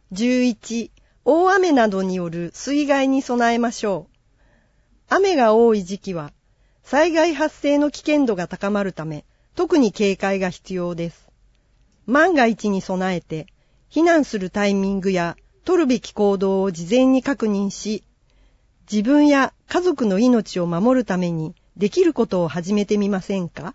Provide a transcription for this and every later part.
11、大雨などによる水害に備えましょう。雨が多い時期は、災害発生の危険度が高まるため、特に警戒が必要です。万が一に備えて、避難するタイミングや取るべき行動を事前に確認し、自分や家族の命を守るためにできることを始めてみませんか？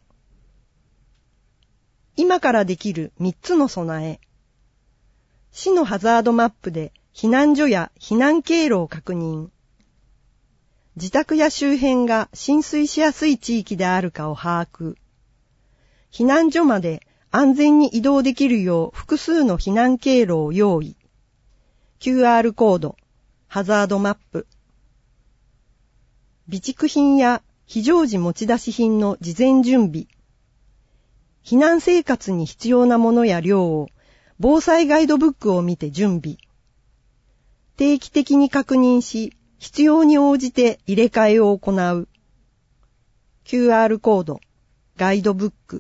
今からできる3つの備え。市のハザードマップで避難所や避難経路を確認。自宅や周辺が浸水しやすい地域であるかを把握。避難所まで安全に移動できるよう複数の避難経路を用意。QR コード、ハザードマップ。備蓄品や非常時持ち出し品の事前準備。避難生活に必要なものや量を防災ガイドブックを見て準備。定期的に確認し、必要に応じて入れ替えを行う。QR コード、ガイドブック。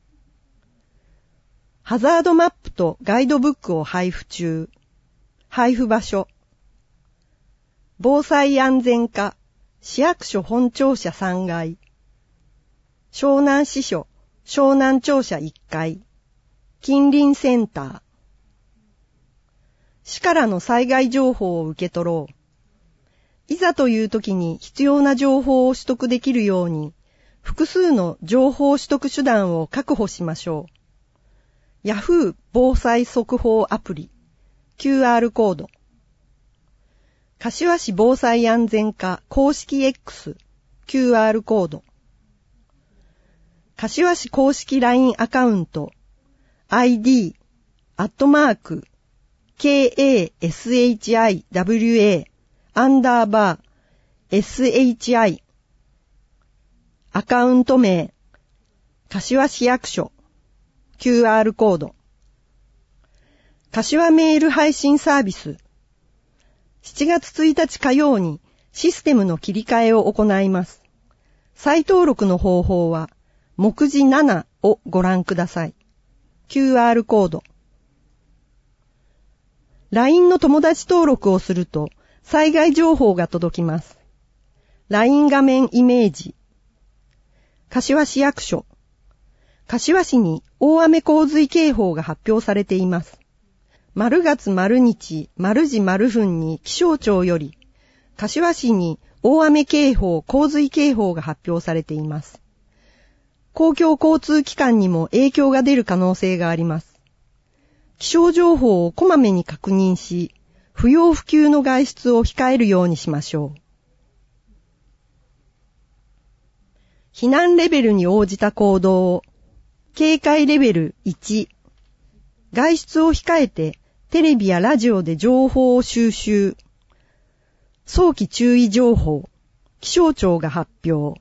ハザードマップとガイドブックを配布中。配布場所。防災安全課、市役所本庁舎3階。湘南支所、湘南庁舎1階。近隣センター。市からの災害情報を受け取ろう。いざという時に必要な情報を取得できるように、複数の情報取得手段を確保しましょう。Yahoo 防災速報アプリ、QR コード。柏市防災安全課公式 X、QR コード。柏市公式 LINE アカウント、ID、@KASHIWA_SHI。アカウント名、柏市役所、QR コード。柏メール配信サービス。7月1日火曜にシステムの切り替えを行います。再登録の方法は、目次7をご覧ください。QR コード。LINE の友達登録をすると、災害情報が届きます。LINE 画面イメージ。柏市役所。柏市に大雨洪水警報が発表されています。〇月〇日〇時〇分に気象庁より、柏市に大雨警報、洪水警報が発表されています。公共交通機関にも影響が出る可能性があります。気象情報をこまめに確認し、不要不急の外出を控えるようにしましょう。避難レベルに応じた行動。警戒レベル1。外出を控えてテレビやラジオで情報を収集。早期注意情報。気象庁が発表。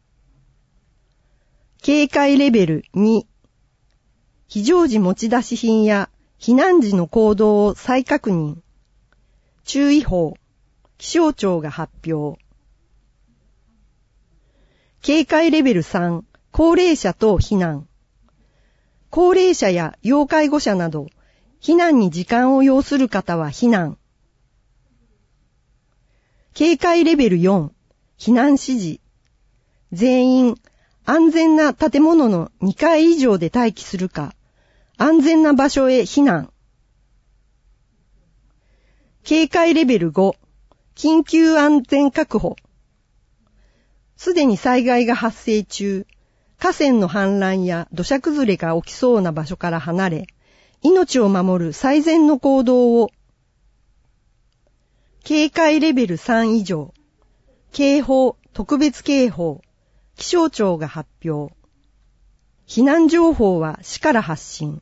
警戒レベル2。非常時持ち出し品や避難時の行動を再確認。注意報。気象庁が発表。警戒レベル3。高齢者等避難。高齢者や要介護者など、避難に時間を要する方は避難。警戒レベル4。避難指示。全員、安全な建物の2階以上で待機するか、安全な場所へ避難。警戒レベル5。緊急安全確保。すでに災害が発生中、河川の氾濫や土砂崩れが起きそうな場所から離れ、命を守る最善の行動を。警戒レベル3以上。警報、特別警報。気象庁が発表。避難情報は市から発信。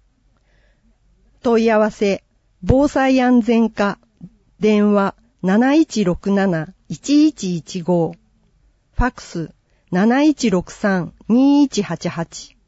問い合わせ、防災安全課、電話 7167-1115。ファックス 7163-2188